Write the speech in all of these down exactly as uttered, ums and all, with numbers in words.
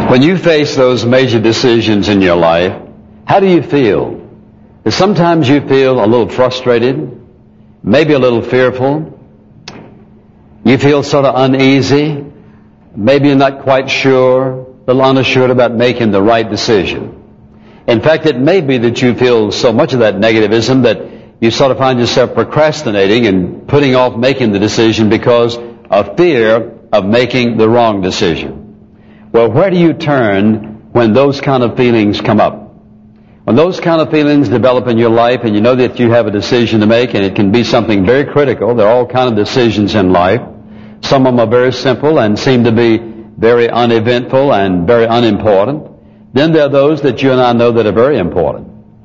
When you face those major decisions in your life, how do you feel? Because sometimes you feel a little frustrated, maybe a little fearful. You feel sort of uneasy. Maybe you're not quite sure, a little unassured about making the right decision. In fact, it may be that you feel so much of that negativism that you sort of find yourself procrastinating and putting off making the decision because of fear of making the wrong decision. Well, where do you turn when those kind of feelings come up? When those kind of feelings develop in your life and you know that you have a decision to make, and it can be something very critical. There are all kinds of decisions in life. Some of them are very simple and seem to be very uneventful and very unimportant. Then there are those that you and I know that are very important.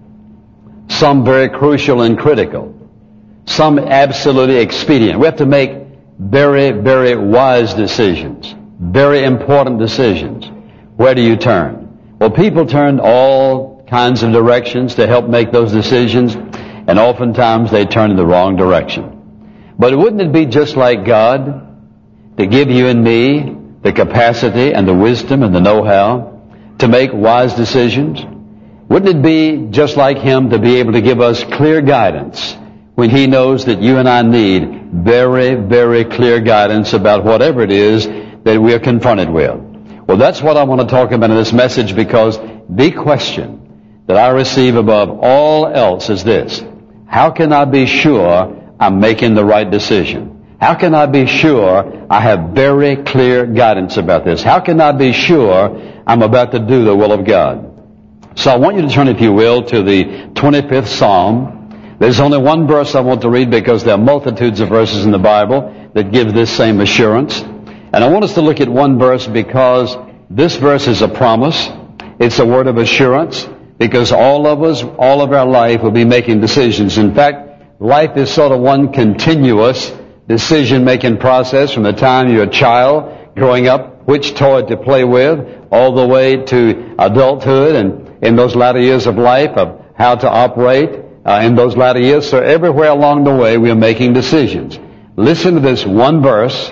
Some very crucial and critical. Some absolutely expedient. We have to make very, very wise decisions. Very important decisions. Where do you turn? Well, people turn all kinds of directions to help make those decisions, and oftentimes they turn in the wrong direction. But wouldn't it be just like God to give you and me the capacity and the wisdom and the know-how to make wise decisions? Wouldn't it be just like Him to be able to give us clear guidance when He knows that you and I need very, very clear guidance about whatever it is that we are confronted with? Well, that's what I want to talk about in this message, because the question that I receive above all else is this: how can I be sure I'm making the right decision? How can I be sure I have very clear guidance about this? How can I be sure I'm about to do the will of God? So I want you to turn, if you will, to the twenty-fifth Psalm. There's only one verse I want to read because there are multitudes of verses in the Bible that give this same assurance. And I want us to look at one verse because this verse is a promise. It's a word of assurance, because all of us, all of our life, will be making decisions. In fact, life is sort of one continuous decision-making process from the time you're a child, growing up, which toy to play with, all the way to adulthood, and in those latter years of life, of how to operate uh, in those latter years. So everywhere along the way, we are making decisions. Listen to this one verse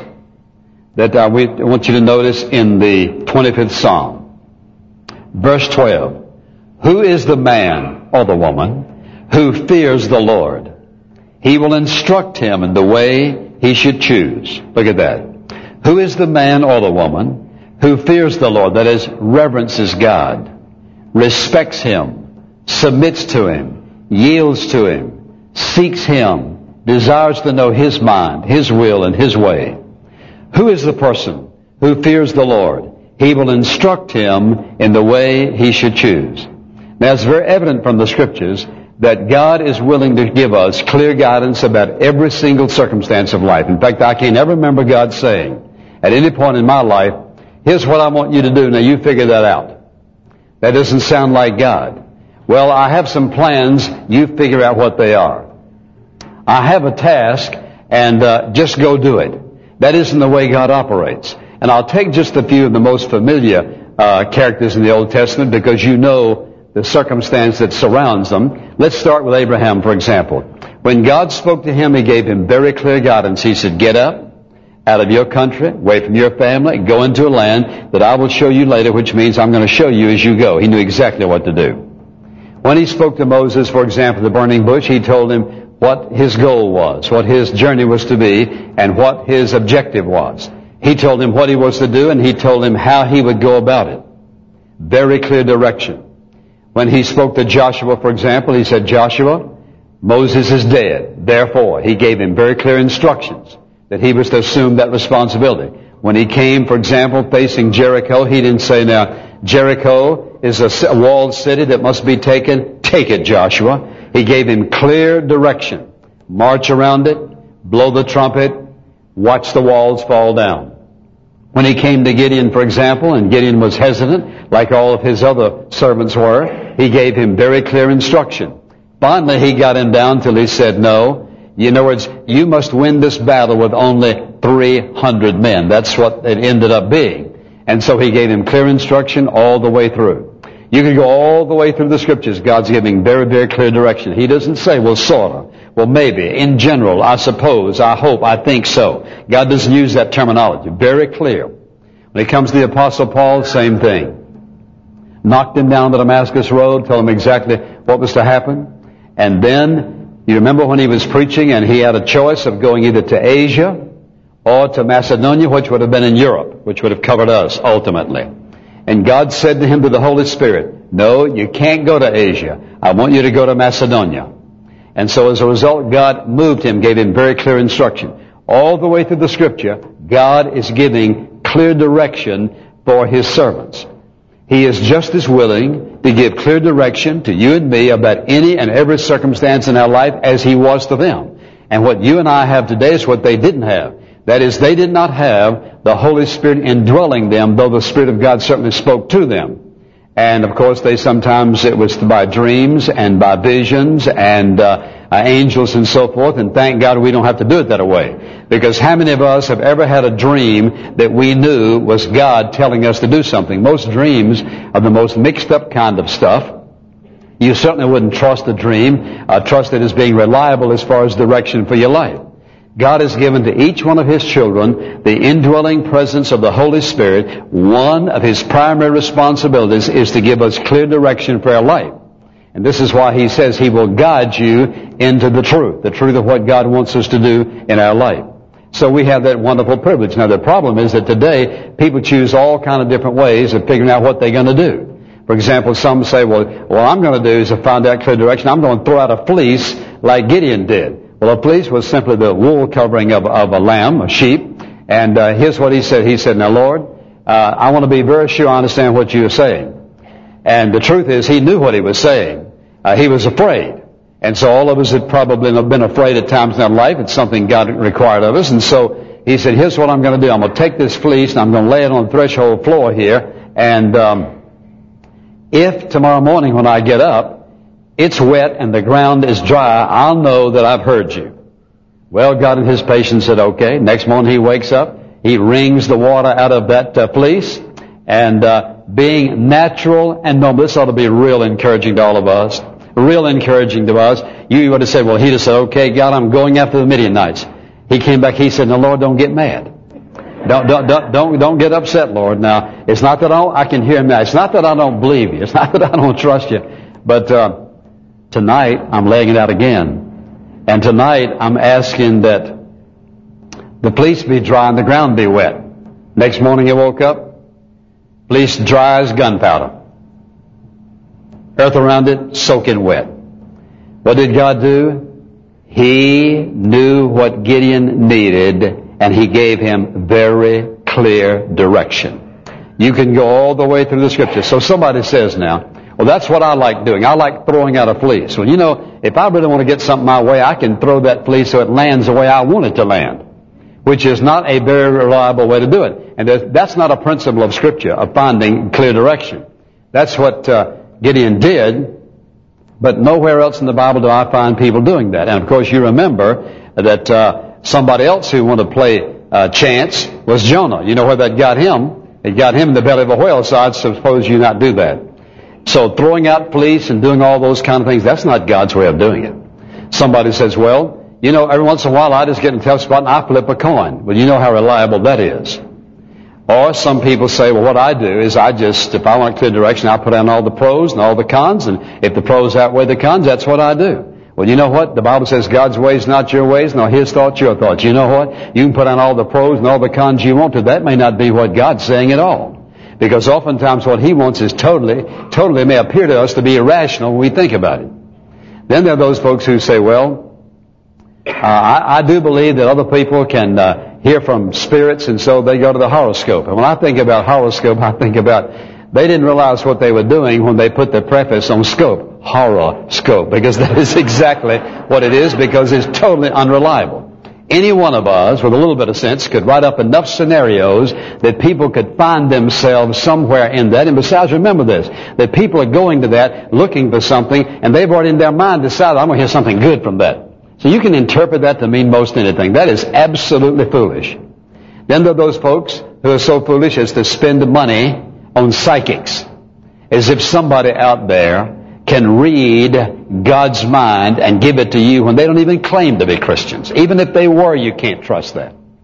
that uh, we I want you to notice in the twenty-fifth Psalm. Verse twelve. Who is the man or the woman who fears the Lord? He will instruct him in the way he should choose. Look at that. Who is the man or the woman who fears the Lord? That is, reverences God, respects Him, submits to Him, yields to Him, seeks Him, desires to know His mind, His will, and His way. Who is the person who fears the Lord? He will instruct him in the way he should choose. Now, it's very evident from the Scriptures that God is willing to give us clear guidance about every single circumstance of life. In fact, I can't ever remember God saying at any point in my life, here's what I want you to do, now you figure that out. That doesn't sound like God. Well, I have some plans, you figure out what they are. I have a task, and uh, just go do it. That isn't the way God operates. And I'll take just a few of the most familiar uh, characters in the Old Testament because you know the circumstance that surrounds them. Let's start with Abraham, for example. When God spoke to him, He gave him very clear guidance. He said, get up out of your country, away from your family, go into a land that I will show you later, which means I'm going to show you as you go. He knew exactly what to do. When He spoke to Moses, for example, the burning bush, He told him what his goal was, what his journey was to be, and what his objective was. He told him what he was to do, and He told him how he would go about it. Very clear direction. When He spoke to Joshua, for example, He said, Joshua, Moses is dead. Therefore, He gave him very clear instructions that he was to assume that responsibility. When he came, for example, facing Jericho, he didn't say, now, Jericho is a walled city that must be taken. Take it, Joshua. He gave him clear direction. March around it, blow the trumpet, watch the walls fall down. When he came to Gideon, for example, and Gideon was hesitant, like all of his other servants were, He gave him very clear instruction. Finally, He got him down till He said, no. In other words, you must win this battle with only three hundred men. That's what it ended up being. And so He gave him clear instruction all the way through. You can go all the way through the Scriptures. God's giving very, very clear direction. He doesn't say, well, sort of. Well, maybe. In general, I suppose, I hope, I think so. God doesn't use that terminology. Very clear. When it comes to the Apostle Paul, same thing. knocked him down the Damascus Road, told him exactly what was to happen. And then, you remember when he was preaching and he had a choice of going either to Asia or to Macedonia, which would have been in Europe, which would have covered us ultimately. And God said to him, to the Holy Spirit, no, you can't go to Asia. I want you to go to Macedonia. And so as a result, God moved him, gave him very clear instruction. All the way through the Scripture, God is giving clear direction for His servants. He is just as willing to give clear direction to you and me about any and every circumstance in our life as He was to them. And what you and I have today is what they didn't have. That is, they did not have the Holy Spirit indwelling them, though the Spirit of God certainly spoke to them. And of course, they sometimes, it was by dreams and by visions and uh, uh, angels and so forth. And thank God we don't have to do it that way. Because how many of us have ever had a dream that we knew was God telling us to do something? Most dreams are the most mixed up kind of stuff. You certainly wouldn't trust a dream, uh, trust it as being reliable as far as direction for your life. God has given to each one of His children the indwelling presence of the Holy Spirit. One of His primary responsibilities is to give us clear direction for our life. And this is why He says He will guide you into the truth, the truth of what God wants us to do in our life. So we have that wonderful privilege. Now the problem is that today people choose all kind of different ways of figuring out what they're going to do. For example, some say, well, what I'm going to do is to find out clear direction. I'm going to throw out a fleece like Gideon did. Well, a fleece was simply the wool covering of, of a lamb, a sheep. And uh, here's what he said. He said, now, Lord, uh, I want to be very sure I understand what you are saying. And the truth is, he knew what he was saying. Uh, he was afraid. And so all of us have probably been afraid at times in our life. It's something God required of us. And so he said, here's what I'm going to do. I'm going to take this fleece and I'm going to lay it on the threshold floor here. And um, if tomorrow morning when I get up, it's wet and the ground is dry, I'll know that I've heard you. Well, God in His patience said, okay. Next morning He wakes up, He wrings the water out of that uh, fleece, and uh, being natural and normal, this ought to be real encouraging to all of us. Real encouraging to us. You would have said, well, He'd have said, okay, God, I'm going after the Midianites. He came back, He said, no, Lord, don't get mad. Don't, don't, don't, don't, don't get upset, Lord. Now, it's not that I, don't, I can hear Him now. It's not that I don't believe you. It's not that I don't trust you. But, uh, tonight, I'm laying it out again. And tonight, I'm asking that the fleece be dry and the ground be wet. Next morning, he woke up, fleece dry as gunpowder. Earth around it, soaking wet. What did God do? He knew what Gideon needed, and He gave him very clear direction. You can go all the way through the Scripture. So somebody says now, well, that's what I like doing. I like throwing out a fleece. Well, you know, if I really want to get something my way, I can throw that fleece so it lands the way I want it to land, which is not a very reliable way to do it. And that's not a principle of Scripture, of finding clear direction. That's what uh, Gideon did, but nowhere else in the Bible do I find people doing that. And, of course, you remember that uh, somebody else who wanted to play uh, chance was Jonah. You know where that got him? It got him in the belly of a whale, so I'd suppose you not do that. So throwing out fleece and doing all those kind of things, that's not God's way of doing it. Somebody says, well, you know, every once in a while I just get in a tough spot and I flip a coin. Well, you know how reliable that is. Or some people say, well, what I do is I just, if I want a clear direction, I put down all the pros and all the cons, and if the pros outweigh the cons, that's what I do. Well, you know what? The Bible says God's ways not your ways, nor His thoughts your thoughts. You know what? You can put down all the pros and all the cons you want to. That may not be what God's saying at all. Because oftentimes what He wants is totally, totally may appear to us to be irrational when we think about it. Then there are those folks who say, well, uh, I, I do believe that other people can uh, hear from spirits, and so they go to the horoscope. And when I think about horoscope, I think about they didn't realize what they were doing when they put the preface on scope, horoscope, because that is exactly what it is, because it's totally unreliable. Any one of us, with a little bit of sense, could write up enough scenarios that people could find themselves somewhere in that. And besides, remember this, that people are going to that looking for something, and they've already in their mind decided, I'm going to hear something good from that. So you can interpret that to mean most anything. That is absolutely foolish. Then there are those folks who are so foolish as to spend money on psychics, as if somebody out there can read God's mind and give it to you when they don't even claim to be Christians. Even if they were, you can't trust that.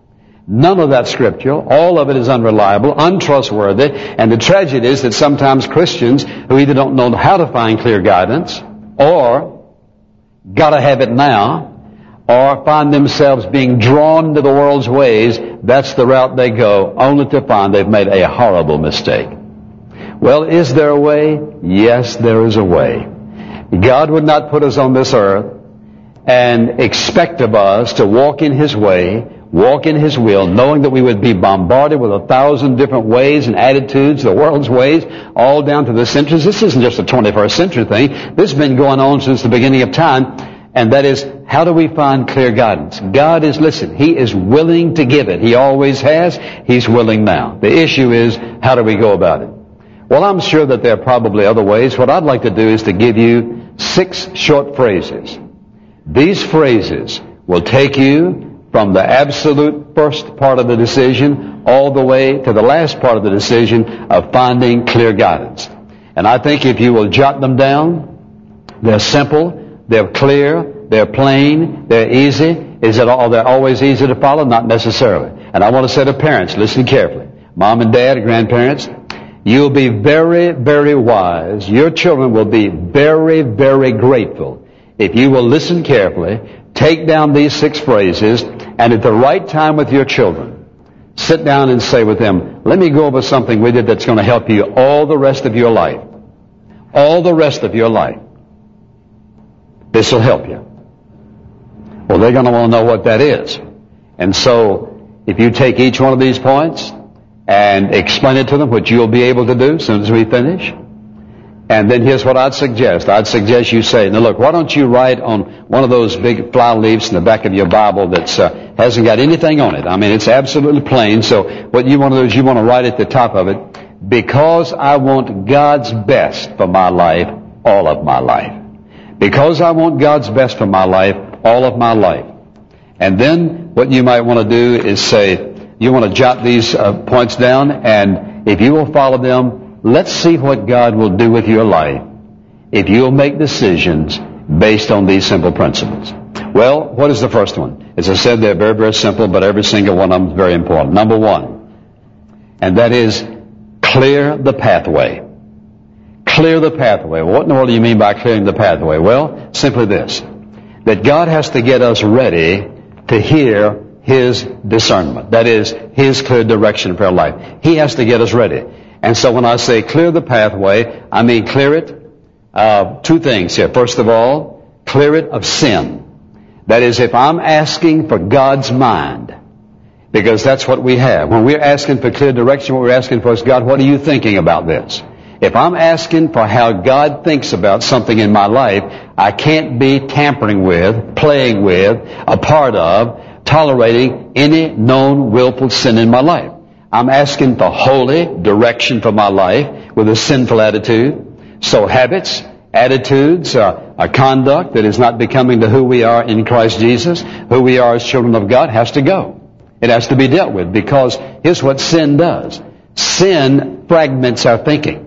None of that scriptural. All of it is unreliable, untrustworthy. And the tragedy is that sometimes Christians who either don't know how to find clear guidance or gotta have it now, or find themselves being drawn to the world's ways, that's the route they go, only to find they've made a horrible mistake. Well, is there a way? Yes, there is a way. God would not put us on this earth and expect of us to walk in His way, walk in His will, knowing that we would be bombarded with a thousand different ways and attitudes, the world's ways, all down to the centuries. This isn't just a twenty-first century thing. This has been going on since the beginning of time. And that is, how do we find clear guidance? God is, listen, He is willing to give it. He always has. He's willing now. The issue is, how do we go about it? Well, I'm sure that there are probably other ways. What I'd like to do is to give you six short phrases. These phrases will take you from the absolute first part of the decision all the way to the last part of the decision of finding clear guidance. And I think if you will jot them down, they're simple, they're clear, they're plain, they're easy. Is it all, they're always easy to follow? Not necessarily. And I want to say to parents, listen carefully. Mom and dad, grandparents, you'll be very, very wise. Your children will be very, very grateful if you will listen carefully, take down these six phrases, and at the right time with your children, sit down and say with them, let me go over something with you that's going to help you all the rest of your life. All the rest of your life. This will help you. Well, they're going to want to know what that is. And so, if you take each one of these points and explain it to them, which you'll be able to do as soon as we finish, and then here's what I'd suggest. I'd suggest you say, now look, why don't you write on one of those big fly leaves in the back of your Bible that uh, hasn't got anything on it. I mean, it's absolutely plain. So what you want to do is you want to write at the top of it, because I want God's best for my life, all of my life. Because I want God's best for my life, all of my life. And then what you might want to do is say, you want to jot these uh, points down, and if you will follow them, let's see what God will do with your life if you'll make decisions based on these simple principles. Well, what is the first one? As I said, they're very, very simple, but every single one of them is very important. Number one, and that is clear the pathway. Clear the pathway. What in the world do you mean by clearing the pathway? Well, simply this, that God has to get us ready to hear His discernment. That is, His clear direction for our life. He has to get us ready. And so when I say clear the pathway, I mean clear it, uh, two things here. First of all, clear it of sin. That is, if I'm asking for God's mind, because that's what we have. When we're asking for clear direction, what we're asking for is, God, what are you thinking about this? If I'm asking for how God thinks about something in my life, I can't be tampering with, playing with, a part of, tolerating any known willful sin in my life. I'm asking for holy direction for my life with a sinful attitude. So habits, attitudes, uh, a conduct that is not becoming to who we are in Christ Jesus, who we are as children of God, has to go. It has to be dealt with, because here's what sin does. Sin fragments our thinking.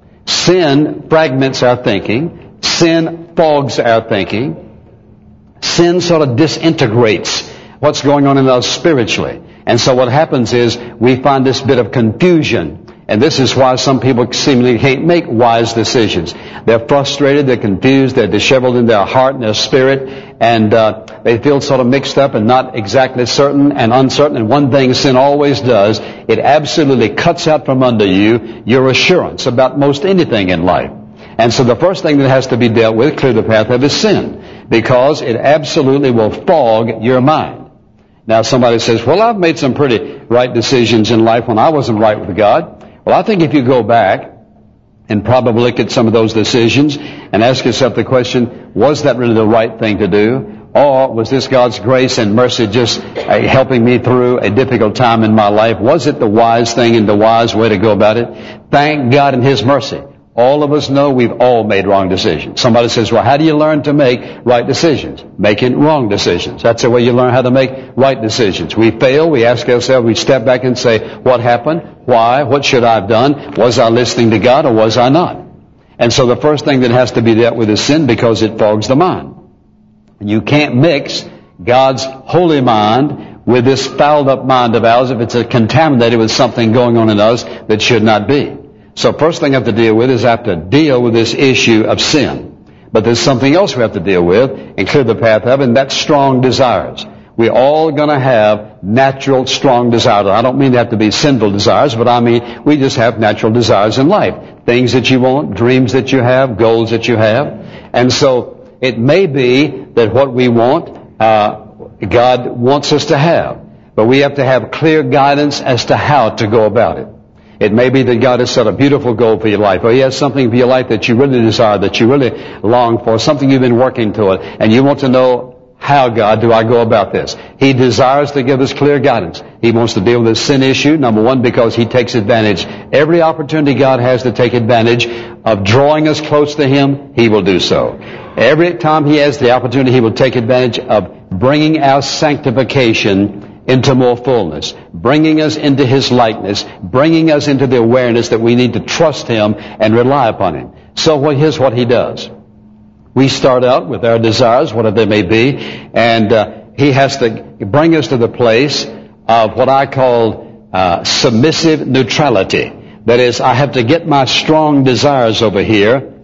Sin fragments our thinking. Sin fogs our thinking. Sin sort of disintegrates what's going on in us spiritually. And so what happens is we find this bit of confusion. And this is why some people seemingly can't make wise decisions. They're frustrated, they're confused, they're disheveled in their heart and their spirit, and uh, they feel sort of mixed up and not exactly certain and uncertain. And one thing sin always does, it absolutely cuts out from under you your assurance about most anything in life. And so the first thing that has to be dealt with, clear the path of, is sin, because it absolutely will fog your mind. Now somebody says, well, I've made some pretty right decisions in life when I wasn't right with God. Well, I think if you go back and probably look at some of those decisions and ask yourself the question, was that really the right thing to do? Or was this God's grace and mercy just uh, helping me through a difficult time in my life? Was it the wise thing and the wise way to go about it? Thank God in His mercy. All of us know we've all made wrong decisions. Somebody says, well, how do you learn to make right decisions? Making wrong decisions. That's the way you learn how to make right decisions. We fail, we ask ourselves, we step back and say, what happened? Why? What should I have done? Was I listening to God or was I not? And so the first thing that has to be dealt with is sin, because it fogs the mind. You can't mix God's holy mind with this fouled up mind of ours if it's contaminated with something going on in us that should not be. So first thing I have to deal with is I have to deal with this issue of sin. But there's something else we have to deal with and clear the path of, and that's strong desires. We're all going to have natural strong desires. I don't mean they have to be sinful desires, but I mean we just have natural desires in life. Things that you want, dreams that you have, goals that you have. And so it may be that what we want, uh, God wants us to have. But we have to have clear guidance as to how to go about it. It may be that God has set a beautiful goal for your life, or He has something for your life that you really desire, that you really long for, something you've been working toward, and you want to know, how, God, do I go about this? He desires to give us clear guidance. He wants to deal with the sin issue, number one, because He takes advantage. Every opportunity God has to take advantage of drawing us close to Him, He will do so. Every time He has the opportunity, He will take advantage of bringing our sanctification into more fullness, bringing us into His likeness, bringing us into the awareness that we need to trust Him and rely upon Him. So well, here's what He does. We start out with our desires, whatever they may be, and uh, He has to bring us to the place of what I call uh, submissive neutrality. That is, I have to get my strong desires over here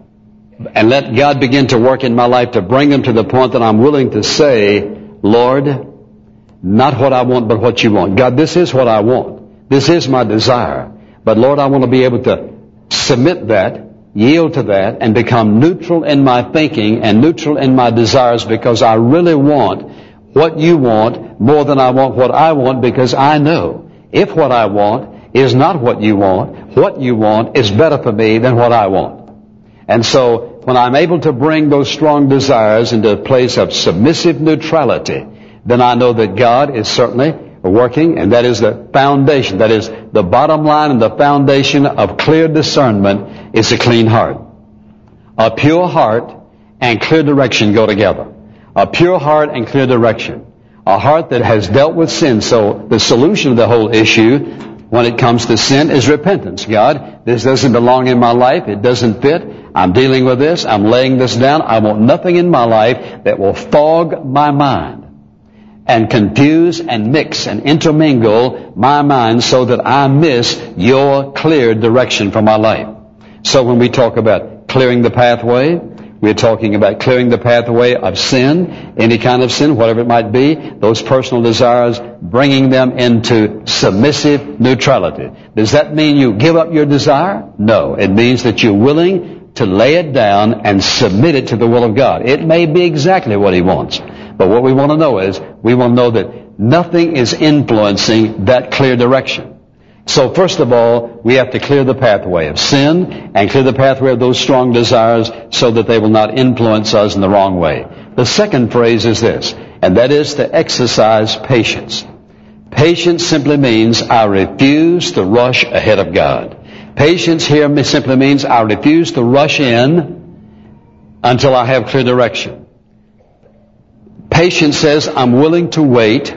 and let God begin to work in my life to bring them to the point that I'm willing to say, Lord, not what I want, but what you want. God, this is what I want. This is my desire. But Lord, I want to be able to submit that, yield to that, and become neutral in my thinking and neutral in my desires, because I really want what you want more than I want what I want, because I know if what I want is not what you want, what you want is better for me than what I want. And so when I'm able to bring those strong desires into a place of submissive neutrality, then I know that God is certainly working, and that is the foundation. That is the bottom line and the foundation of clear discernment is a clean heart. A pure heart and clear direction go together. A pure heart and clear direction. A heart that has dealt with sin. So the solution of the whole issue when it comes to sin is repentance. God, this doesn't belong in my life. It doesn't fit. I'm dealing with this. I'm laying this down. I want nothing in my life that will fog my mind and confuse and mix and intermingle my mind so that I miss your clear direction for my life. So when we talk about clearing the pathway, we're talking about clearing the pathway of sin, any kind of sin, whatever it might be, those personal desires, bringing them into submissive neutrality. Does that mean you give up your desire? No. It means that you're willing to lay it down and submit it to the will of God. It may be exactly what He wants. But what we want to know is, we want to know that nothing is influencing that clear direction. So first of all, we have to clear the pathway of sin and clear the pathway of those strong desires so that they will not influence us in the wrong way. The second phrase is this, and that is to exercise patience. Patience simply means I refuse to rush ahead of God. Patience here simply means I refuse to rush in until I have clear direction. Patience says I'm willing to wait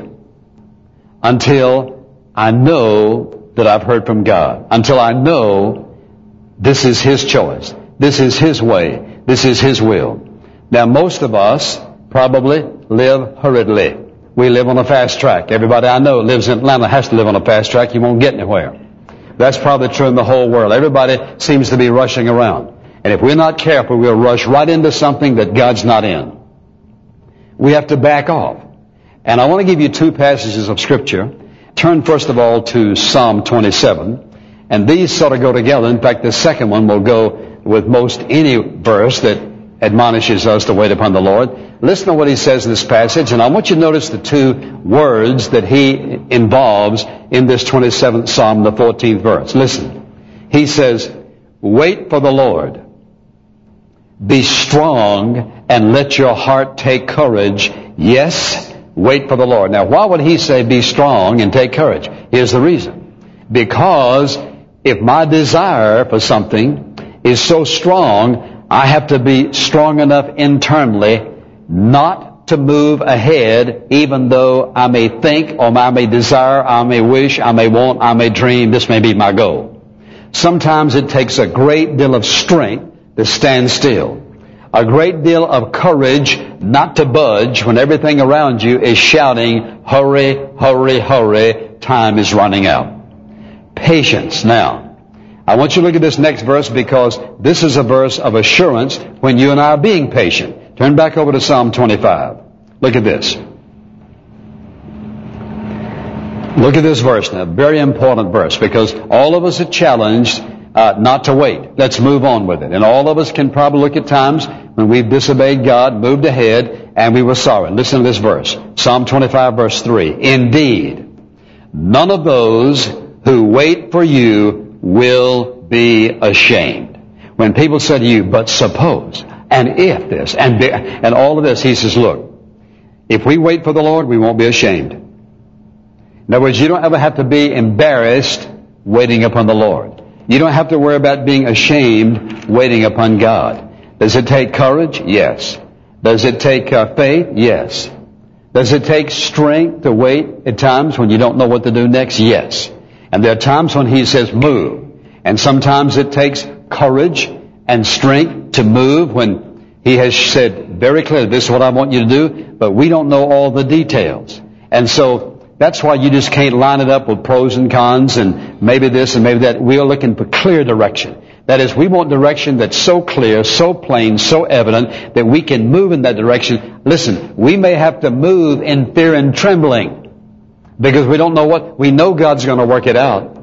until I know that I've heard from God, until I know this is His choice, this is His way, this is His will. Now most of us probably live hurriedly. We live on a fast track. Everybody I know lives in Atlanta has to live on a fast track. You won't get anywhere. That's probably true in the whole world. Everybody seems to be rushing around. And if we're not careful, we'll rush right into something that God's not in. We have to back off. And I want to give you two passages of Scripture. Turn first of all to Psalm twenty-seven. And these sort of go together. In fact, the second one will go with most any verse that admonishes us to wait upon the Lord. Listen to what he says in this passage. And I want you to notice the two words that he involves in this twenty-seventh Psalm, the fourteenth verse. Listen. He says, wait for the Lord. Be strong and let your heart take courage. Yes, wait for the Lord. Now, why would he say be strong and take courage? Here's the reason. Because if my desire for something is so strong, I have to be strong enough internally not to move ahead, even though I may think or I may desire, I may wish, I may want, I may dream, this may be my goal. Sometimes it takes a great deal of strength to stand still. a great deal of courage not to budge when everything around you is shouting, hurry, hurry, hurry, time is running out. Patience. Now, I want you to look at this next verse because this is a verse of assurance when you and I are being patient. Turn back over to Psalm twenty-five. Look at this. Look at this verse now. Very important verse because all of us are challenged uh, not to wait. Let's move on with it. And all of us can probably look at times when we've disobeyed God, moved ahead, and we were sorry. Listen to this verse. Psalm twenty-five verse three. Indeed, none of those who wait for you will be ashamed. When people say to you, but suppose, and if this, and the, and all of this, he says, look, if we wait for the Lord, we won't be ashamed. In other words, you don't ever have to be embarrassed waiting upon the Lord. You don't have to worry about being ashamed waiting upon God. Does it take courage? Yes. Does it take uh, faith? Yes. Does it take strength to wait at times when you don't know what to do next? Yes. And there are times when he says move. And sometimes it takes courage and strength to move when he has said very clearly, this is what I want you to do, but we don't know all the details. And so that's why you just can't line it up with pros and cons and maybe this and maybe that. We are looking for clear direction. That is, we want direction that's so clear, so plain, so evident that we can move in that direction. Listen, we may have to move in fear and trembling because we don't know what, we know God's going to work it out.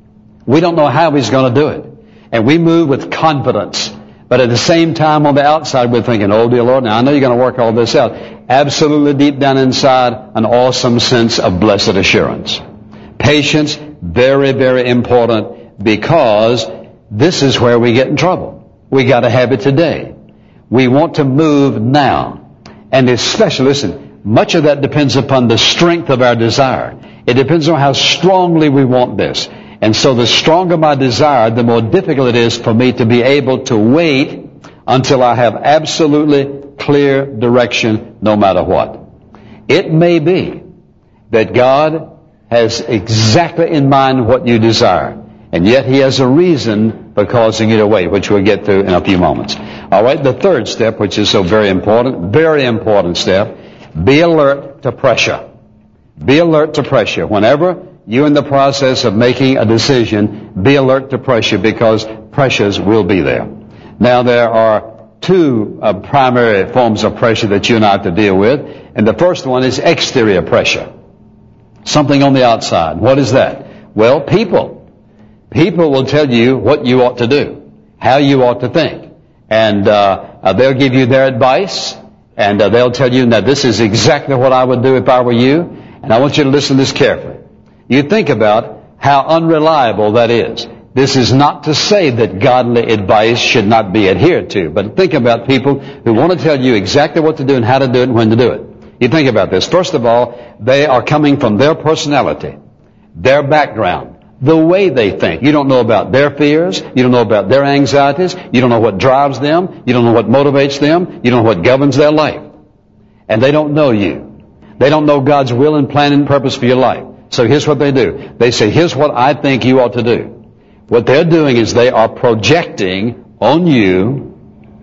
We don't know how He's going to do it. And we move with confidence. But at the same time on the outside we're thinking, oh dear Lord, now I know you're going to work all this out. Absolutely deep down inside, an awesome sense of blessed assurance. Patience, very, very important because this is where we get in trouble. We got to have it today. We want to move now. And especially, listen, much of that depends upon the strength of our desire. It depends on how strongly we want this. And so the stronger my desire, the more difficult it is for me to be able to wait until I have absolutely clear direction no matter what. It may be that God has exactly in mind what you desire. And yet He has a reason for causing you to wait, which we'll get to in a few moments. All right, the third step, which is so very important, very important step, be alert to pressure. Be alert to pressure. Whenever you're in the process of making a decision, be alert to pressure because pressures will be there. Now, there are two uh, primary forms of pressure that you and I have to deal with. And the first one is exterior pressure. Something on the outside. What is that? Well, people. People will tell you what you ought to do, how you ought to think. And uh, uh they'll give you their advice, and uh, they'll tell you, now this is exactly what I would do if I were you. And I want you to listen to this carefully. You think about how unreliable that is. This is not to say that godly advice should not be adhered to, but think about people who want to tell you exactly what to do and how to do it and when to do it. You think about this. First of all, they are coming from their personality, their background, the way they think. You don't know about their fears. You don't know about their anxieties. You don't know what drives them. You don't know what motivates them. You don't know what governs their life. And they don't know you. They don't know God's will and plan and purpose for your life. So here's what they do. They say, here's what I think you ought to do. What they're doing is they are projecting on you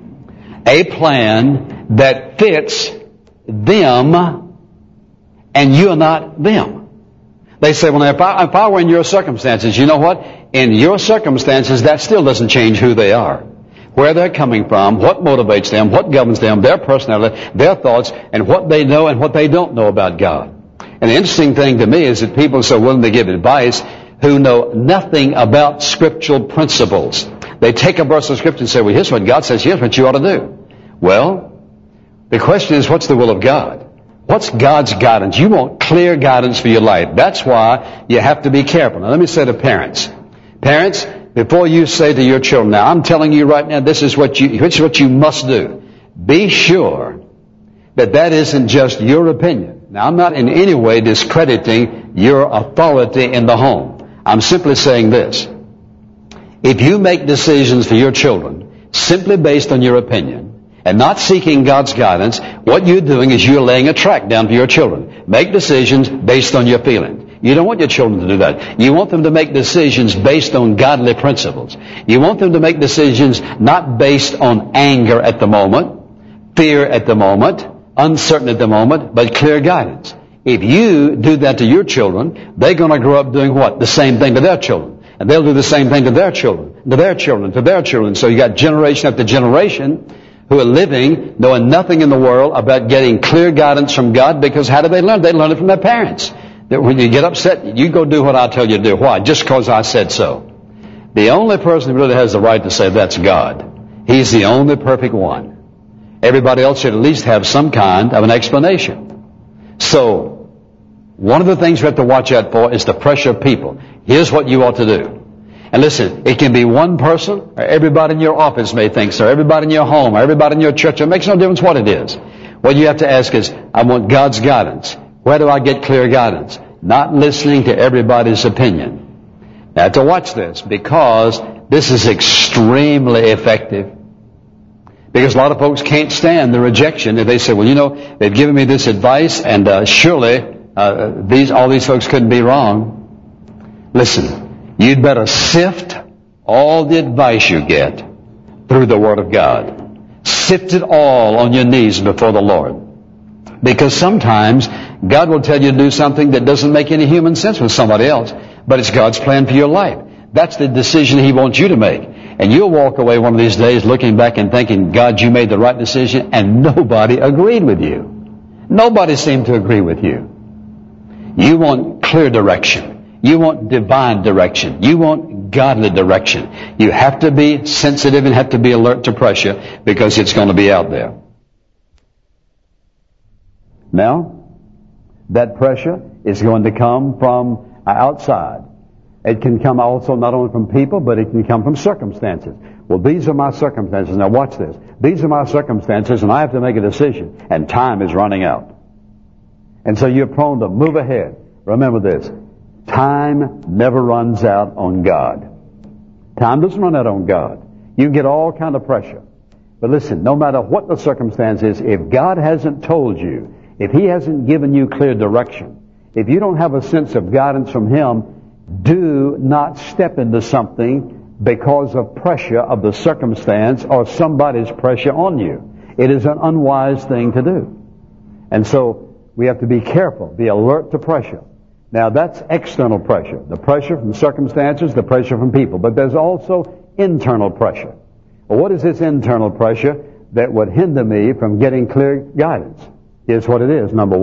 a plan that fits them, and you are not them. They say, well, if I, if I were in your circumstances, you know what? In your circumstances, that still doesn't change who they are. Where they're coming from, what motivates them, what governs them, their personality, their thoughts, and what they know and what they don't know about God. And the interesting thing to me is that people are so willing to give advice who know nothing about scriptural principles. They take a verse of Scripture and say, well, here's what God says, here's what you ought to do. Well, the question is, what's the will of God? What's God's guidance? You want clear guidance for your life. That's why you have to be careful. Now, let me say to parents. Parents, before you say to your children, now, I'm telling you right now, this is what you, this is what you must do. Be sure that that isn't just your opinion. Now, I'm not in any way discrediting your authority in the home. I'm simply saying this. If you make decisions for your children simply based on your opinion and not seeking God's guidance, what you're doing is you're laying a track down for your children. Make decisions based on your feelings. You don't want your children to do that. You want them to make decisions based on godly principles. You want them to make decisions not based on anger at the moment, fear at the moment, uncertain at the moment, but clear guidance. If you do that to your children, they're going to grow up doing what? The same thing to their children. And they'll do the same thing to their children, to their children, to their children. So you got generation after generation who are living knowing nothing in the world about getting clear guidance from God, because how do they learn? They learn it from their parents. That when you get upset, you go do what I tell you to do. Why? Just because I said so. The only person who really has the right to say that's God. He's the only perfect one. Everybody else should at least have some kind of an explanation. So, one of the things we have to watch out for is the pressure of people. Here's what you ought to do. And listen, it can be one person, or everybody in your office may think so, or everybody in your home, or everybody in your church. It makes no difference what it is. What you have to ask is, I want God's guidance. Where do I get clear guidance? Not listening to everybody's opinion. Now, I have to watch this, because this is extremely effective. Because a lot of folks can't stand the rejection if they say, well, you know, they've given me this advice, and uh, surely uh, these all these folks couldn't be wrong. Listen, you'd better sift all the advice you get through the Word of God. Sift it all on your knees before the Lord. Because sometimes God will tell you to do something that doesn't make any human sense with somebody else, but it's God's plan for your life. That's the decision He wants you to make. And you'll walk away one of these days looking back and thinking, God, you made the right decision, and nobody agreed with you. Nobody seemed to agree with you. You want clear direction. You want divine direction. You want godly direction. You have to be sensitive and have to be alert to pressure, because it's going to be out there. Now, that pressure is going to come from outside. It can come also not only from people, but it can come from circumstances. Well, these are my circumstances. Now watch this. These are my circumstances, and I have to make a decision, and time is running out. And so you're prone to move ahead. Remember this. Time never runs out on God. Time doesn't run out on God. You can get all kind of pressure. But listen, no matter what the circumstance is, if God hasn't told you, if He hasn't given you clear direction, if you don't have a sense of guidance from Him, do not step into something because of pressure of the circumstance or somebody's pressure on you. It is an unwise thing to do. And so we have to be careful, be alert to pressure. Now that's external pressure, the pressure from circumstances, the pressure from people. But there's also internal pressure. Well, what is this internal pressure that would hinder me from getting clear guidance? Here's what it is. Number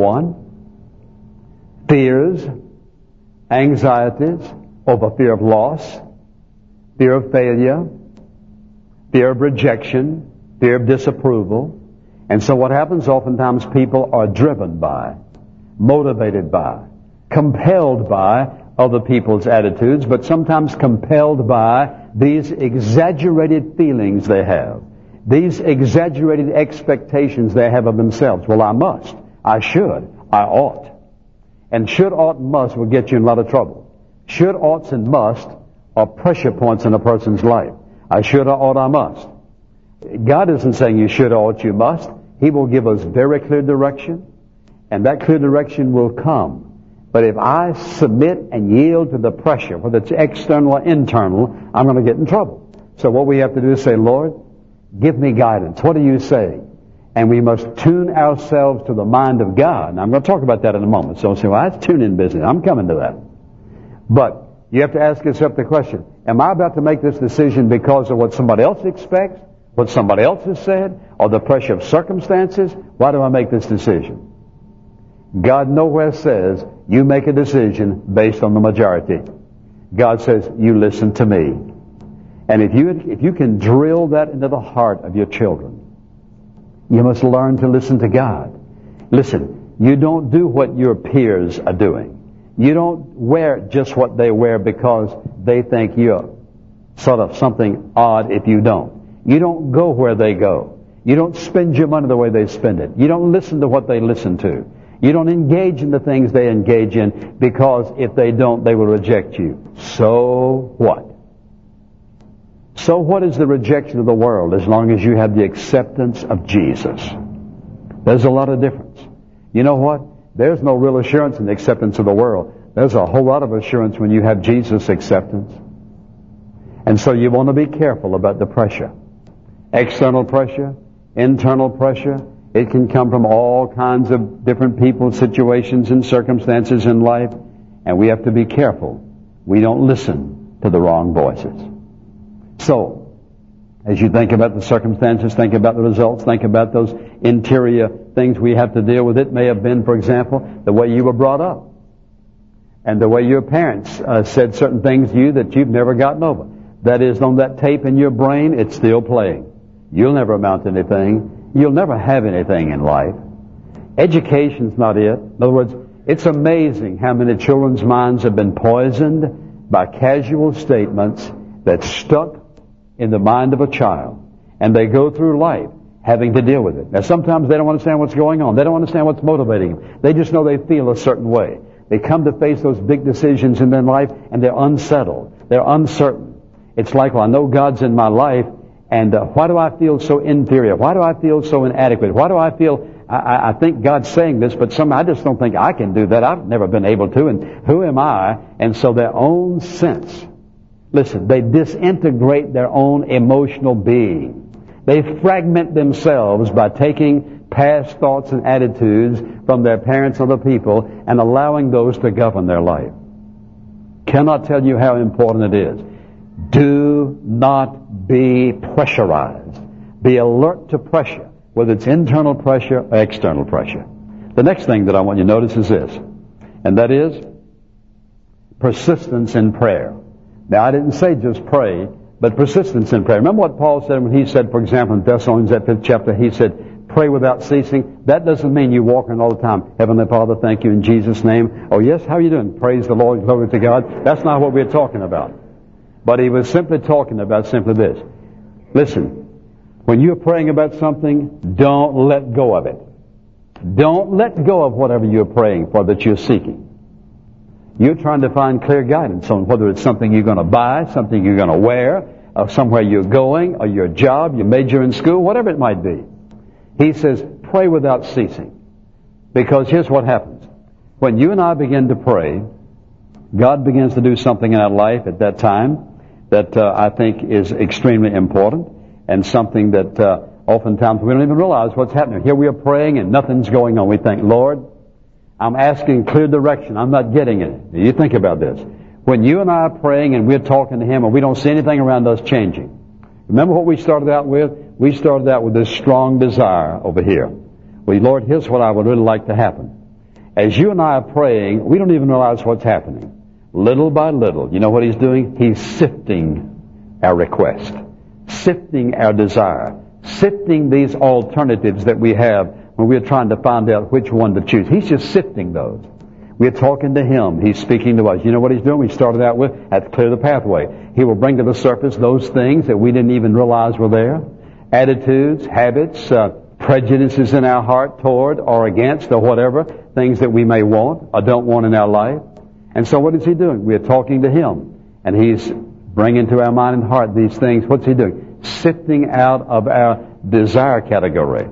one, fears, anxieties over fear of loss, fear of failure, fear of rejection, fear of disapproval. And so what happens, oftentimes people are driven by, motivated by, compelled by other people's attitudes, but sometimes compelled by these exaggerated feelings they have, these exaggerated expectations they have of themselves. Well, I must, I should, I ought. And should, ought, must will get you in a lot of trouble. Should, oughts, and must are pressure points in a person's life. I should, I ought, I must. God isn't saying you should, ought, you must. He will give us very clear direction, and that clear direction will come. But if I submit and yield to the pressure, whether it's external or internal, I'm going to get in trouble. So what we have to do is say, Lord, give me guidance. What do you say? And we must tune ourselves to the mind of God. And I'm going to talk about that in a moment. So say, well, that's tune-in business. I'm coming to that. But you have to ask yourself the question, am I about to make this decision because of what somebody else expects, what somebody else has said, or the pressure of circumstances? Why do I make this decision? God nowhere says you make a decision based on the majority. God says you listen to me. And if you, if you can drill that into the heart of your children, you must learn to listen to God. Listen, you don't do what your peers are doing. You don't wear just what they wear because they think you're sort of something odd if you don't. You don't go where they go. You don't spend your money the way they spend it. You don't listen to what they listen to. You don't engage in the things they engage in, because if they don't, they will reject you. So what? So what is the rejection of the world as long as you have the acceptance of Jesus? There's a lot of difference. You know what? There's no real assurance in the acceptance of the world. There's a whole lot of assurance when you have Jesus' acceptance. And so you want to be careful about the pressure. External pressure, internal pressure. It can come from all kinds of different people, situations, and circumstances in life. And we have to be careful we don't listen to the wrong voices. So, as you think about the circumstances, think about the results, think about those interior things we have to deal with. It may have been, for example, the way you were brought up, and the way your parents uh, said certain things to you that you've never gotten over. That is, on that tape in your brain, it's still playing. You'll never amount to anything. You'll never have anything in life. Education's not it. In other words, it's amazing how many children's minds have been poisoned by casual statements that stuck in the mind of a child. And they go through life having to deal with it. Now, sometimes they don't understand what's going on. They don't understand what's motivating them. They just know they feel a certain way. They come to face those big decisions in their life, and they're unsettled. They're uncertain. It's like, well, I know God's in my life, and uh, why do I feel so inferior? Why do I feel so inadequate? Why do I feel, I, I think God's saying this, but somehow I just don't think I can do that. I've never been able to, and who am I? And so their own sense, listen, they disintegrate their own emotional being. They fragment themselves by taking past thoughts and attitudes from their parents or the people and allowing those to govern their life. Cannot tell you how important it is. Do not be pressurized. Be alert to pressure, whether it's internal pressure or external pressure. The next thing that I want you to notice is this, and that is persistence in prayer. Now, I didn't say just pray, but persistence in prayer. Remember what Paul said when he said, for example, in Thessalonians, that fifth chapter, he said, pray without ceasing. That doesn't mean you walk around all the time. Heavenly Father, thank you in Jesus' name. Oh, yes, how are you doing? Praise the Lord, glory to God. That's not what we're talking about. But he was simply talking about simply this. Listen, when you're praying about something, don't let go of it. Don't let go of whatever you're praying for, that you're seeking. You're trying to find clear guidance on whether it's something you're going to buy, something you're going to wear, or somewhere you're going, or your job, your major in school, whatever it might be. He says, pray without ceasing. Because here's what happens. When you and I begin to pray, God begins to do something in our life at that time that uh, I think is extremely important, and something that uh, oftentimes we don't even realize what's happening. Here we are praying and nothing's going on. We think, Lord, I'm asking clear direction. I'm not getting it. You think about this. When you and I are praying and we're talking to Him and we don't see anything around us changing. Remember what we started out with? We started out with this strong desire over here. Well, Lord, here's what I would really like to happen. As you and I are praying, we don't even realize what's happening. Little by little, you know what He's doing? He's sifting our request, sifting our desire, sifting these alternatives that we have when we're trying to find out which one to choose. He's just sifting those. We're talking to Him. He's speaking to us. You know what He's doing? We started out with, have to clear the pathway. He will bring to the surface those things that we didn't even realize were there. Attitudes, habits, uh, prejudices in our heart toward or against or whatever, things that we may want or don't want in our life. And so what is He doing? We're talking to Him. And He's bringing to our mind and heart these things. What's He doing? Sifting out of our desire category.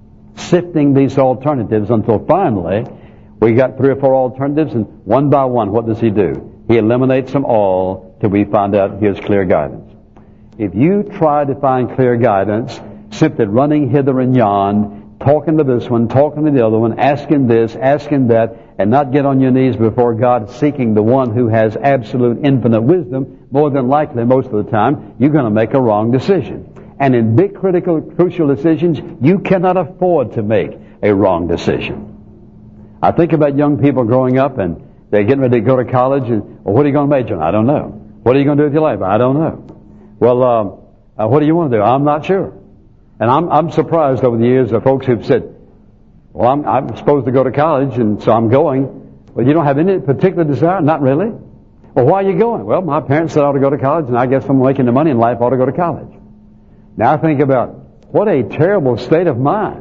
Sifting these alternatives until finally we got three or four alternatives, and one by one, what does He do? He eliminates them all till we find out His clear guidance. If you try to find clear guidance, simply running hither and yon, talking to this one, talking to the other one, asking this, asking that, and not get on your knees before God seeking the one who has absolute infinite wisdom, more than likely, most of the time, you're going to make a wrong decision. And in big, critical, crucial decisions, you cannot afford to make a wrong decision. I think about young people growing up and they're getting ready to go to college, and, well, what are you going to major in? I don't know. What are you going to do with your life? I don't know. Well, um, uh, what do you want to do? I'm not sure. And I'm, I'm surprised over the years of folks who've said, well, I'm, I'm supposed to go to college, and so I'm going. Well, you don't have any particular desire? Not really. Well, why are you going? Well, my parents said I ought to go to college, and I guess I'm making the money in life, I ought to go to college. Now I think about what a terrible state of mind.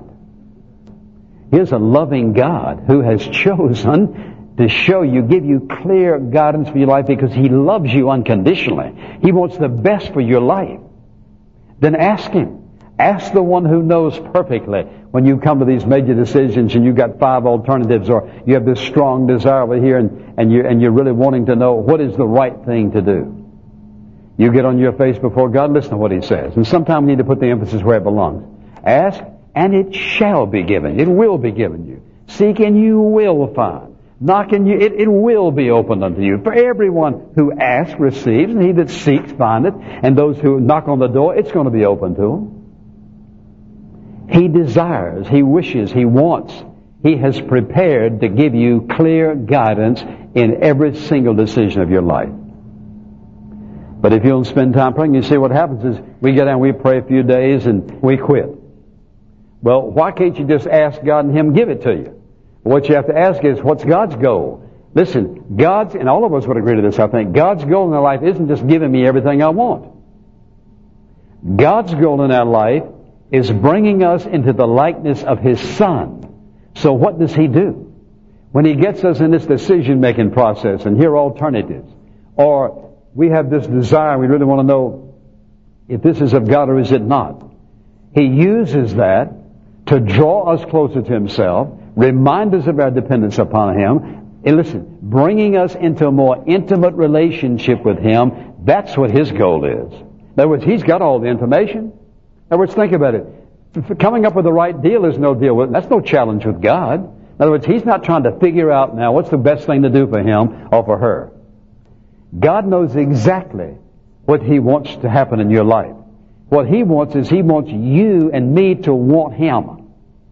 Here's a loving God who has chosen to show you, give you clear guidance for your life because He loves you unconditionally. He wants the best for your life. Then ask Him. Ask the one who knows perfectly when you come to these major decisions and you've got five alternatives, or you have this strong desire over here and, and, you, and you're really wanting to know what is the right thing to do. You get on your face before God, listen to what He says. And sometimes we need to put the emphasis where it belongs. Ask, and it shall be given. It will be given you. Seek, and you will find. Knock, and you, it, it will be opened unto you. For everyone who asks receives, and he that seeks findeth, and those who knock on the door, it's going to be open to them. He desires, he wishes, he wants, he has prepared to give you clear guidance in every single decision of your life. But if you don't spend time praying, you see what happens is we get down, we pray a few days, and we quit. Well, why can't you just ask God and Him give it to you? What you have to ask is, what's God's goal? Listen, God's, and all of us would agree to this, I think, God's goal in our life isn't just giving me everything I want. God's goal in our life is bringing us into the likeness of His Son. So what does He do? When He gets us in this decision-making process, and here are alternatives, or we have this desire, we really want to know if this is of God or is it not. He uses that to draw us closer to Himself, remind us of our dependence upon Him, and listen, bringing us into a more intimate relationship with Him. That's what His goal is. In other words, He's got all the information. In other words, think about it. Coming up with the right deal is no deal with, that's no challenge with God. In other words, He's not trying to figure out now what's the best thing to do for him or for her. God knows exactly what He wants to happen in your life. What He wants is He wants you and me to want Him.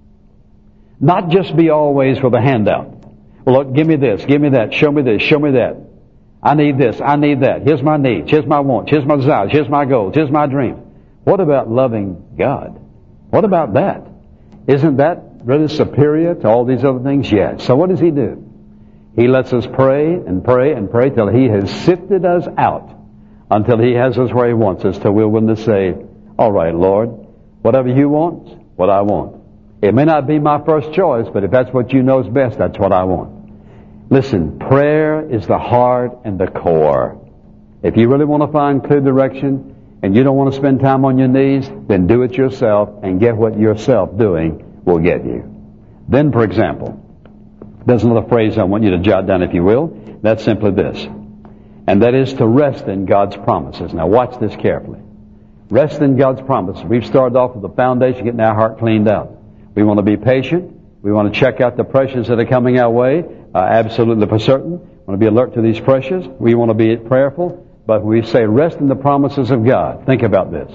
Not just be always for the handout. Well, look, give me this, give me that, show me this, show me that. I need this, I need that. Here's my needs, here's my wants, here's my desires, here's my goals, here's my dreams. What about loving God? What about that? Isn't that really superior to all these other things? Yes. So what does He do? He lets us pray and pray and pray till He has sifted us out, until He has us where He wants us, till we're willing to say, all right, Lord, whatever You want, what I want. It may not be my first choice, but if that's what You know is best, that's what I want. Listen, prayer is the heart and the core. If you really want to find clear direction, and you don't want to spend time on your knees, then do it yourself and get what yourself doing will get you. Then, for example, there's another phrase I want you to jot down, if you will. That's simply this. And that is to rest in God's promises. Now watch this carefully. Rest in God's promises. We've started off with the foundation, getting our heart cleaned out. We want to be patient. We want to check out the pressures that are coming our way, uh, absolutely for certain. We want to be alert to these pressures. We want to be prayerful. But we say rest in the promises of God. Think about this.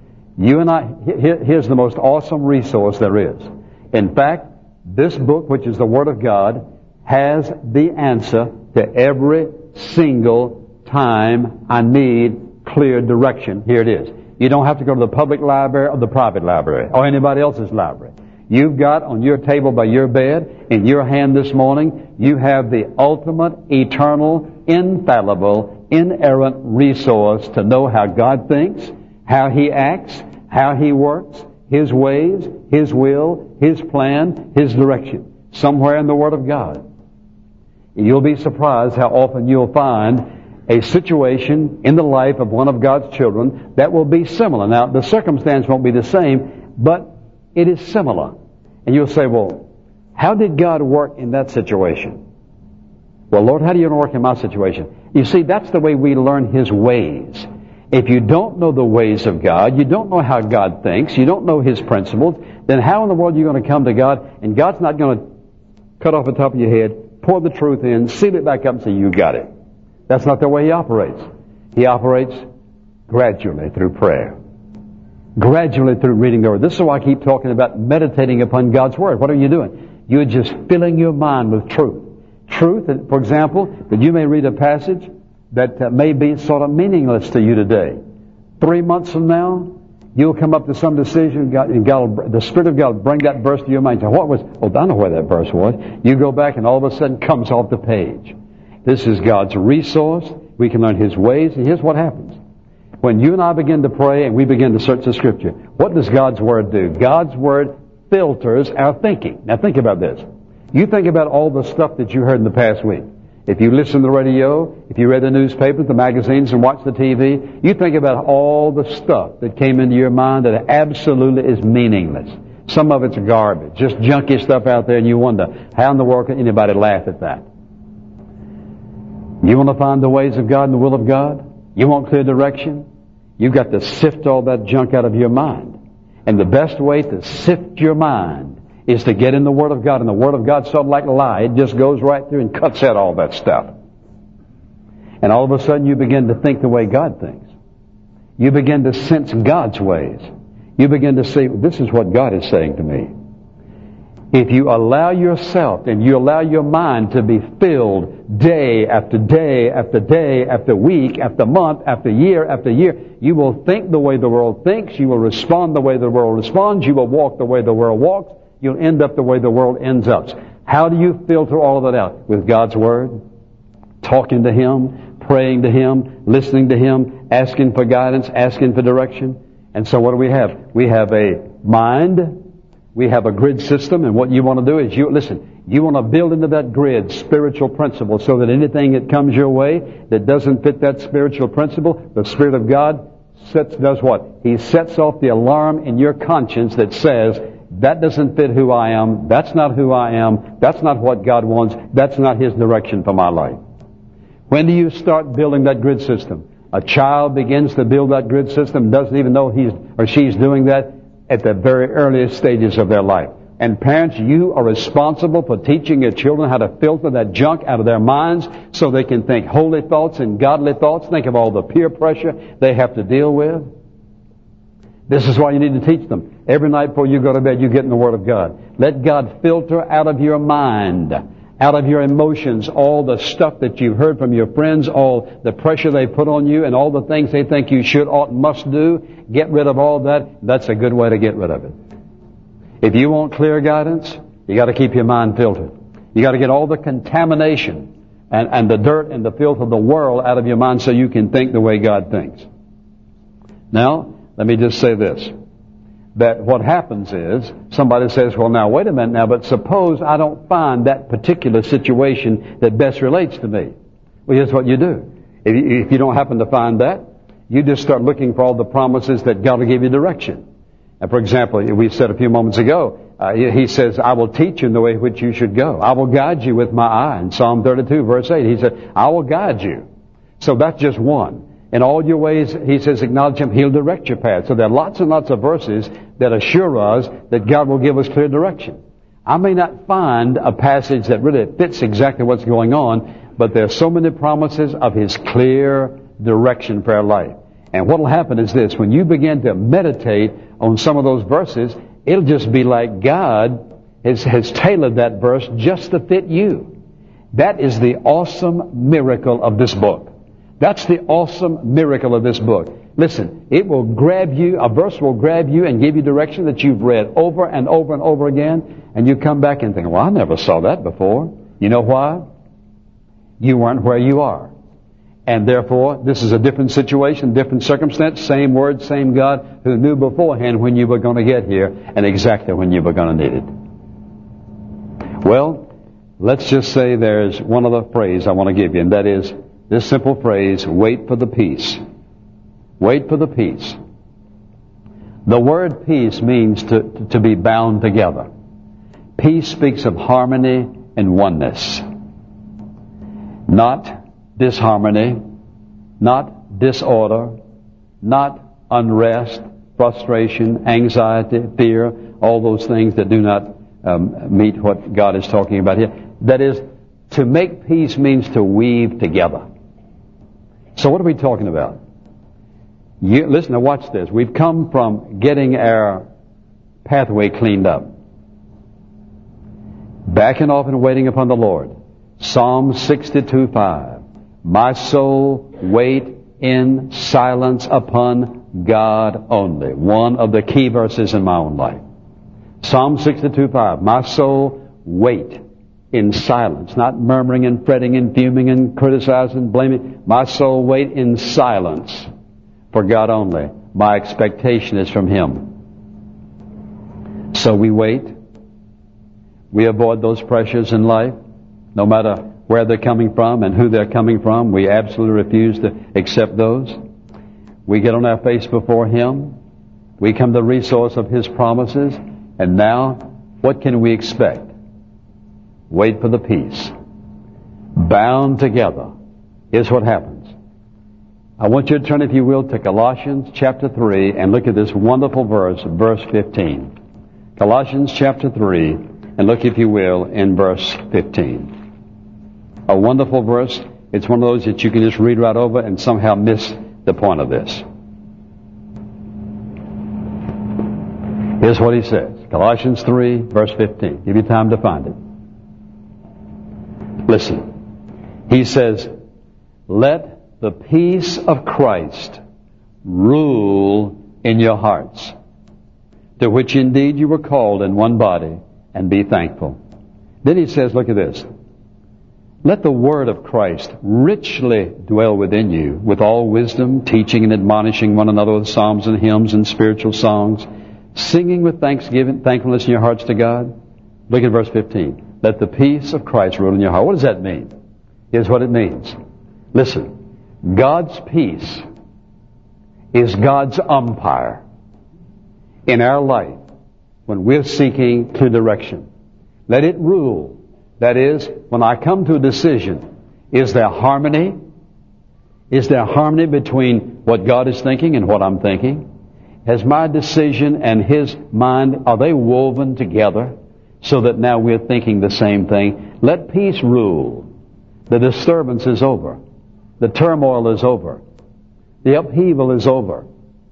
You and I, here's the most awesome resource there is. In fact, this book, which is the Word of God, has the answer to every single time I need clear direction. Here it is. You don't have to go to the public library or the private library or anybody else's library. You've got on your table by your bed, in your hand this morning, you have the ultimate, eternal, infallible, inerrant resource to know how God thinks, how He acts, how He works, His ways, His will, His plan, His direction. Somewhere in the Word of God. You'll be surprised how often you'll find a situation in the life of one of God's children that will be similar. Now, the circumstance won't be the same, but it is similar. And you'll say, well, how did God work in that situation? Well, Lord, how do you work in my situation? You see, that's the way we learn His ways. If you don't know the ways of God, you don't know how God thinks, you don't know His principles, then how in the world are you going to come to God? And God's not going to cut off the top of your head, pour the truth in, seal it back up and say, you got it. That's not the way He operates. He operates gradually through prayer. Gradually through reading the Word. This is why I keep talking about meditating upon God's Word. What are you doing? You're just filling your mind with truth. Truth, for example, that you may read a passage that uh, may be sort of meaningless to you today. Three months from now, you'll come up to some decision, God, and God will, the Spirit of God will bring that verse to your mind. So what was, oh, I know where that verse was. You go back and all of a sudden it comes off the page. This is God's resource. We can learn His ways, and here's what happens. When you and I begin to pray and we begin to search the Scripture, what does God's Word do? God's Word filters our thinking. Now think about this. You think about all the stuff that you heard in the past week. If you listen to the radio, if you read the newspapers, the magazines, and watch the T V, you think about all the stuff that came into your mind that absolutely is meaningless. Some of it's garbage, just junky stuff out there, and you wonder, how in the world can anybody laugh at that? You want to find the ways of God and the will of God? You want clear direction? You've got to sift all that junk out of your mind. And the best way to sift your mind is to get in the Word of God. And the Word of God's sort of like a lie. It just goes right through and cuts out all that stuff. And all of a sudden you begin to think the way God thinks. You begin to sense God's ways. You begin to see, this is what God is saying to me. If you allow yourself and you allow your mind to be filled day after day after day after week after month after year after year, you will think the way the world thinks. You will respond the way the world responds. You will walk the way the world walks. You'll end up the way the world ends up. How do you filter all of that out? With God's Word, talking to Him, praying to Him, listening to Him, asking for guidance, asking for direction. And so what do we have? We have a mind. We have a grid system, and what you want to do is you, listen, you want to build into that grid spiritual principles so that anything that comes your way that doesn't fit that spiritual principle, the Spirit of God sets, does what? He sets off the alarm in your conscience that says, that doesn't fit who I am, that's not who I am, that's not what God wants, that's not His direction for my life. When do you start building that grid system? A child begins to build that grid system, doesn't even know he's or she's doing that at the very earliest stages of their life. And parents, you are responsible for teaching your children how to filter that junk out of their minds so they can think holy thoughts and godly thoughts. Think of all the peer pressure they have to deal with. This is why you need to teach them. Every night before you go to bed, you get in the Word of God. Let God filter out of your mind, out of your emotions, all the stuff that you've heard from your friends, all the pressure they put on you, and all the things they think you should, ought, must do. Get rid of all that. That's a good way to get rid of it. If you want clear guidance, you got to keep your mind filtered. You got to get all the contamination and, and the dirt and the filth of the world out of your mind so you can think the way God thinks. Now, let me just say this. That what happens is, somebody says, well now wait a minute now, but suppose I don't find that particular situation that best relates to me. Well, here's what you do. If you, if you don't happen to find that, you just start looking for all the promises that God will give you direction. And for example, we said a few moments ago, uh, He says, I will teach you in the way which you should go. I will guide you with my eye. In Psalm thirty-two, verse eight, He said, I will guide you. So that's just one. In all your ways, He says, acknowledge Him, He'll direct your path. So there are lots and lots of verses that assure us that God will give us clear direction. I may not find a passage that really fits exactly what's going on, but there are so many promises of His clear direction for our life. And what will happen is this. When you begin to meditate on some of those verses, it'll just be like God has, has tailored that verse just to fit you. That is the awesome miracle of this book. That's the awesome miracle of this book. Listen, it will grab you, a verse will grab you and give you direction that you've read over and over and over again, and you come back and think, well, I never saw that before. You know why? You weren't where you are. And therefore, this is a different situation, different circumstance, same word, same God, who knew beforehand when you were going to get here and exactly when you were going to need it. Well, let's just say there's one other phrase I want to give you, and that is this simple phrase, wait for the peace. Wait for the peace. The word peace means to, to be bound together. Peace speaks of harmony and oneness. Not disharmony, not disorder, not unrest, frustration, anxiety, fear, all those things that do not um, meet what God is talking about here. That is, to make peace means to weave together. So what are we talking about? You, listen, now watch this. We've come from getting our pathway cleaned up, backing off and waiting upon the Lord. Psalm sixty-two five. My soul wait in silence upon God only. One of the key verses in my own life. Psalm sixty-two five. My soul wait in silence, not murmuring and fretting and fuming and criticizing, blaming. My soul wait in silence for God only. My expectation is from Him. So we wait. We avoid those pressures in life, no matter where they're coming from and who they're coming from. We absolutely refuse to accept those. We get on our face before Him. We come to the resource of His promises. And now, what can we expect? Wait for the peace. Bound together. Here's what happens. I want you to turn, if you will, to Colossians chapter three and look at this wonderful verse, verse fifteen. Colossians chapter three, and look, if you will, in verse fifteen. A wonderful verse. It's one of those that you can just read right over and somehow miss the point of this. Here's what he says. Colossians three, verse fifteen. Give you time to find it. Listen. He says, let the peace of Christ rule in your hearts, to which indeed you were called in one body, and be thankful. Then he says, look at this. Let the word of Christ richly dwell within you, with all wisdom, teaching and admonishing one another with psalms and hymns and spiritual songs, singing with thanksgiving, thankfulness in your hearts to God. Look at verse fifteen. Let the peace of Christ rule in your heart. What does that mean? Here's what it means. Listen. God's peace is God's umpire in our life when we're seeking clear direction. Let it rule. That is, when I come to a decision, is there harmony? Is there harmony between what God is thinking and what I'm thinking? Has my decision and His mind, are they woven together so that now we're thinking the same thing? Let peace rule. The disturbance is over. The turmoil is over. The upheaval is over.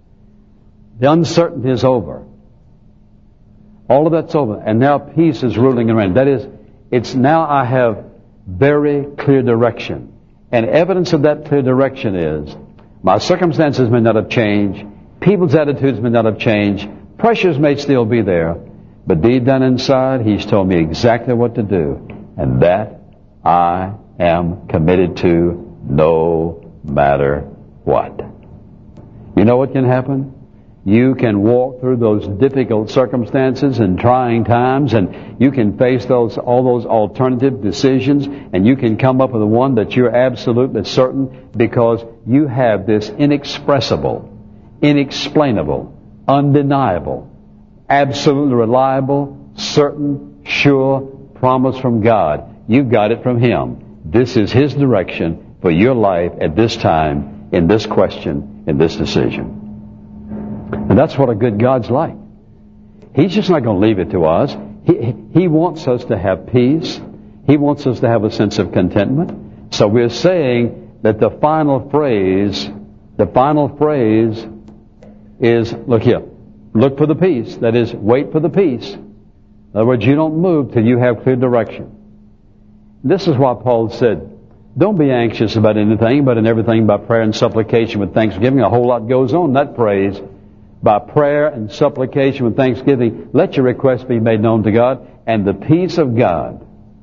The uncertainty is over. All of that's over. And now peace is ruling around. That is, it's now I have very clear direction. And evidence of that clear direction is my circumstances may not have changed. People's attitudes may not have changed. Pressures may still be there. But deep down inside, He's told me exactly what to do. And that I am committed to no matter what. You know what can happen? You can walk through those difficult circumstances and trying times, and you can face those all those alternative decisions, and you can come up with the one that you're absolutely certain, because you have this inexpressible, inexplainable, undeniable, absolutely reliable, certain, sure promise from God. You've got it from Him. This is His direction for your life at this time, in this question, in this decision. And that's what a good God's like. He's just not going to leave it to us. He, he wants us to have peace. He wants us to have a sense of contentment. So we're saying that the final phrase, the final phrase is, look here, look for the peace. That is, wait for the peace. In other words, you don't move till you have clear direction. This is why Paul said, don't be anxious about anything, but in everything by prayer and supplication with thanksgiving. A whole lot goes on in that phrase. By prayer and supplication with thanksgiving, let your requests be made known to God, and the peace of God,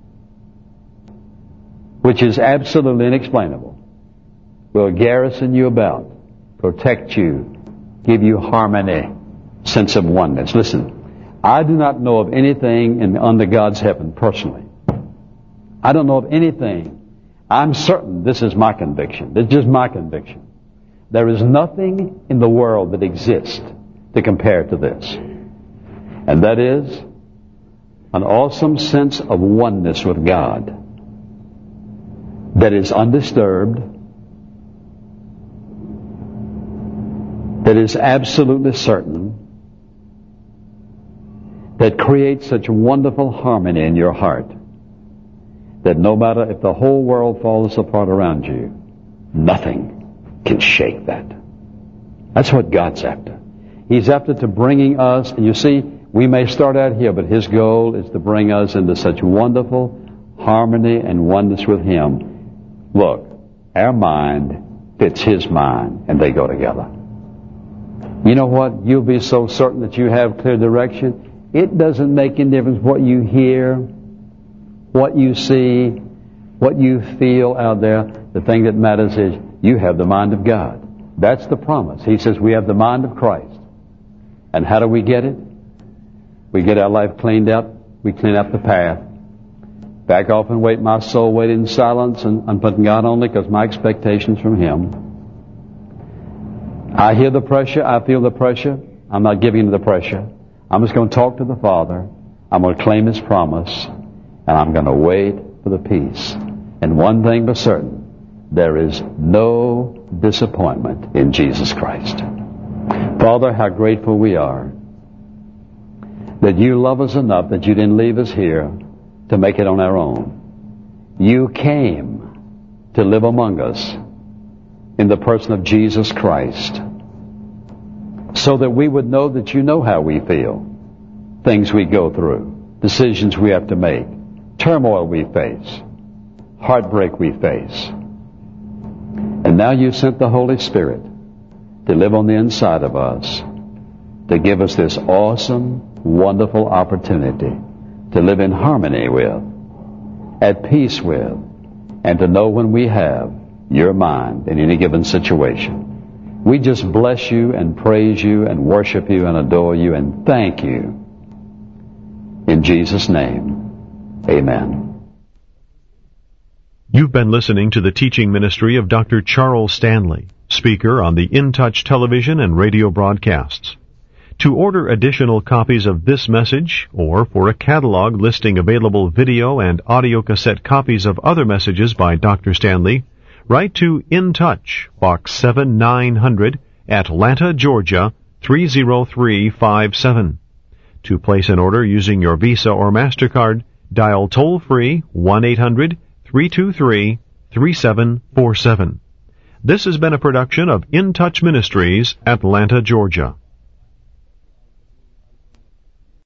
which is absolutely inexplainable, will garrison you about, protect you, give you harmony, sense of oneness. Listen, I do not know of anything in, under God's heaven personally. I don't know of anything. I'm certain this is my conviction. This is just my conviction. There is nothing in the world that exists to compare to this. And that is an awesome sense of oneness with God that is undisturbed, that is absolutely certain, that creates such wonderful harmony in your heart that no matter if the whole world falls apart around you, nothing can shake that. That's what God's after. He's after to bringing us, and you see, we may start out here, but His goal is to bring us into such wonderful harmony and oneness with Him. Look, our mind fits His mind, and they go together. You know what? You'll be so certain that you have clear direction. It doesn't make any difference what you hear, what you see, what you feel out there. The thing that matters is you have the mind of God. That's the promise. He says we have the mind of Christ. And how do we get it? We get our life cleaned up. We clean up the path. Back off and wait. My soul wait in silence, and I'm putting God only because my expectation's from Him. I hear the pressure. I feel the pressure. I'm not giving in to the pressure. I'm just going to talk to the Father. I'm going to claim His promise. And I'm going to wait for the peace. And one thing for certain, there is no disappointment in Jesus Christ. Father, how grateful we are that you love us enough that you didn't leave us here to make it on our own. You came to live among us in the person of Jesus Christ so that we would know that you know how we feel, things we go through, decisions we have to make, turmoil we face, heartbreak we face. And now you sent the Holy Spirit to live on the inside of us, to give us this awesome, wonderful opportunity to live in harmony with, at peace with, and to know when we have your mind in any given situation. We just bless you and praise you and worship you and adore you and thank you. In Jesus' name, amen. You've been listening to the teaching ministry of Doctor Charles Stanley, speaker on the In Touch television and radio broadcasts. To order additional copies of this message, or for a catalog listing available video and audio cassette copies of other messages by Doctor Stanley, write to In Touch, Box seven nine hundred, Atlanta, Georgia, three zero three five seven. To place an order using your Visa or MasterCard, dial toll-free one eight hundred three two three three seven four seven. This has been a production of In Touch Ministries, Atlanta, Georgia.